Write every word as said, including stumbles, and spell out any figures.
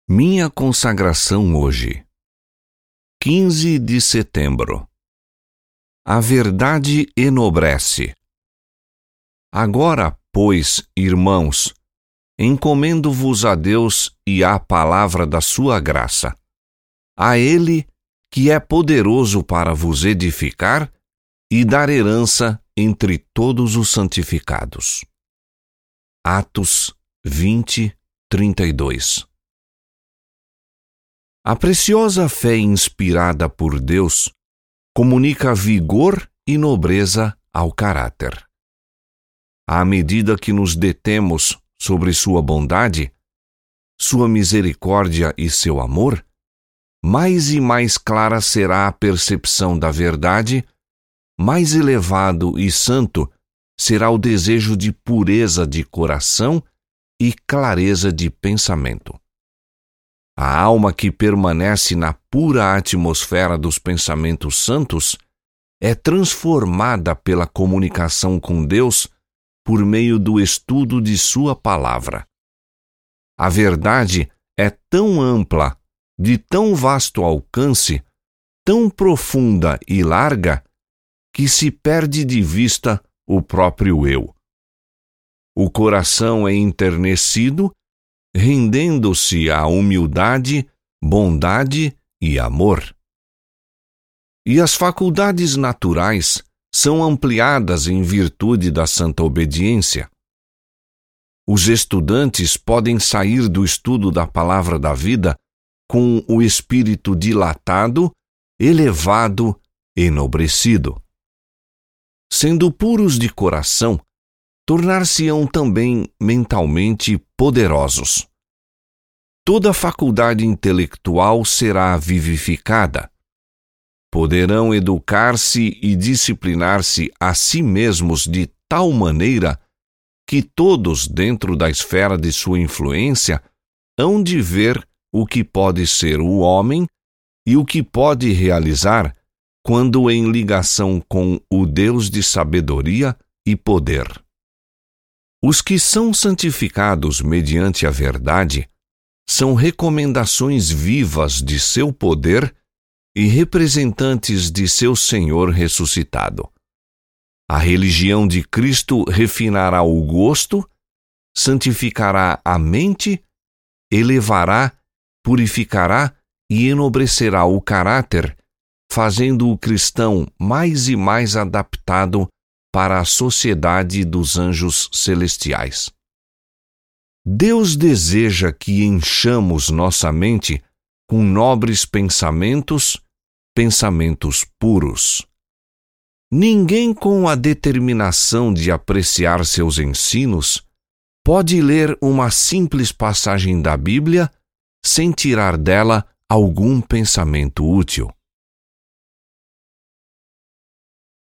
Minha consagração hoje, quinze de setembro. A verdade enobrece. Agora, pois, irmãos, encomendo-vos a Deus e à palavra da sua graça, a Ele que é poderoso para vos edificar e dar herança entre todos os santificados. Atos vinte, trinta e dois. A preciosa fé inspirada por Deus comunica vigor e nobreza ao caráter. À medida que nos detemos sobre sua bondade, sua misericórdia e seu amor, mais e mais clara será a percepção da verdade, mais elevado e santo será o desejo de pureza de coração e clareza de pensamento. A alma que permanece na pura atmosfera dos pensamentos santos é transformada pela comunicação com Deus por meio do estudo de sua palavra. A verdade é tão ampla, de tão vasto alcance, tão profunda e larga, que se perde de vista o próprio eu. O coração é enternecido, rendendo-se à humildade, bondade e amor. E as faculdades naturais são ampliadas em virtude da santa obediência. Os estudantes podem sair do estudo da palavra da vida com o espírito dilatado, elevado, enobrecido. Sendo puros de coração, tornar-se-ão também mentalmente poderosos. Toda faculdade intelectual será vivificada. Poderão educar-se e disciplinar-se a si mesmos de tal maneira que todos, dentro da esfera de sua influência, hão de ver o que pode ser o homem e o que pode realizar quando em ligação com o Deus de sabedoria e poder. Os que são santificados mediante a verdade são recomendações vivas de seu poder e representantes de seu Senhor ressuscitado. A religião de Cristo refinará o gosto, santificará a mente, elevará, purificará e enobrecerá o caráter, fazendo o cristão mais e mais adaptado para a sociedade dos anjos celestiais. Deus deseja que enchamos nossa mente com nobres pensamentos, pensamentos puros. Ninguém com a determinação de apreciar seus ensinos pode ler uma simples passagem da Bíblia sem tirar dela algum pensamento útil.